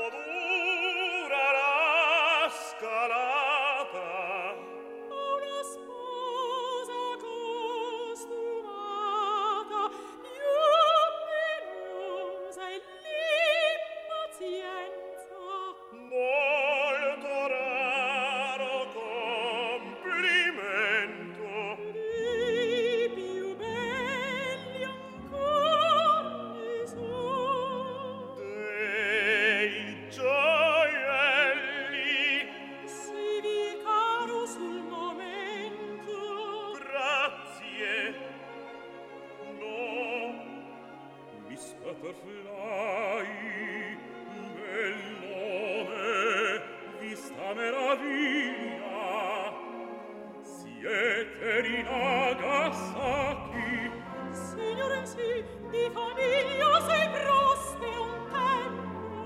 dura la scalata. Una sposa costumata, più penosa è l'impazienza. Molto raro complimento. Dei più belli ancor ne son. Dei gioielli. Sei vi caro sul momento. Grazie. No, Miss Butterfly, bellone, vista meraviglia, siete di Nagasaki. Signore, sì, di famiglia sei prospero un tempo.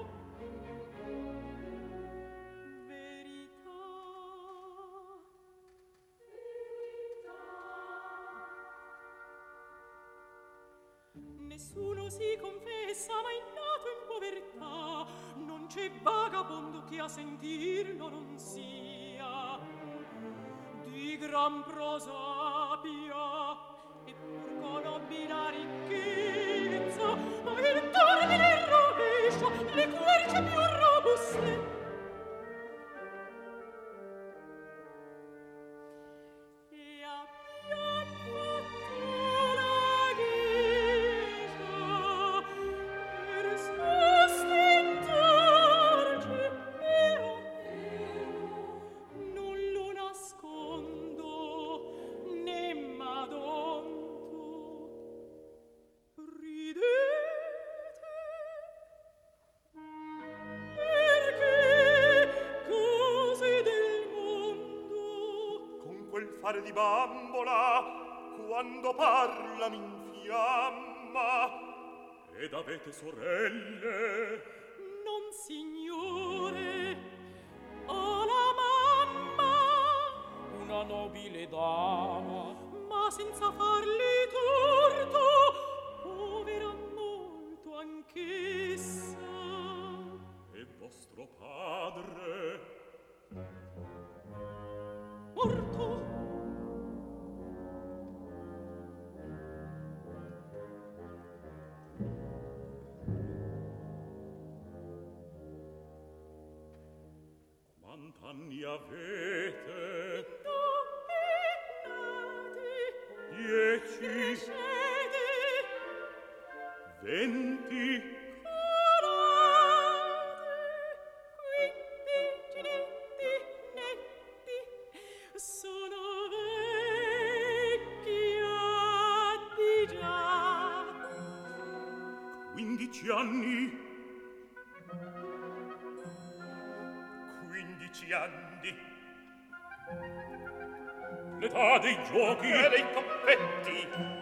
Verità. Nessuno si confessa mai nato in povertà, non c'è vagabondo che a sentirlo non sia di gran prosapia e pur con nobile ricchezza, ma il termine rovescia le querce più robuste. E abbiam fatto la ghiscia per sostentarci, però non lo nascondo né m'adonto. Ridete perché cose del mondo. Con quel fare di bambola, quando parla mi infiamma. Ed avete sorelle? Non signore, ho la mamma, Una nobile dama, ma senza farle torto, povera molto anch'essa. E vostro padre? Morto. Quant'anni avete? Dove nati? 10, Crescete? 20. Curate, 15 netti, sono vecchia di già. 15 anni. 15 anni. L'età dei giochi E dei confetti.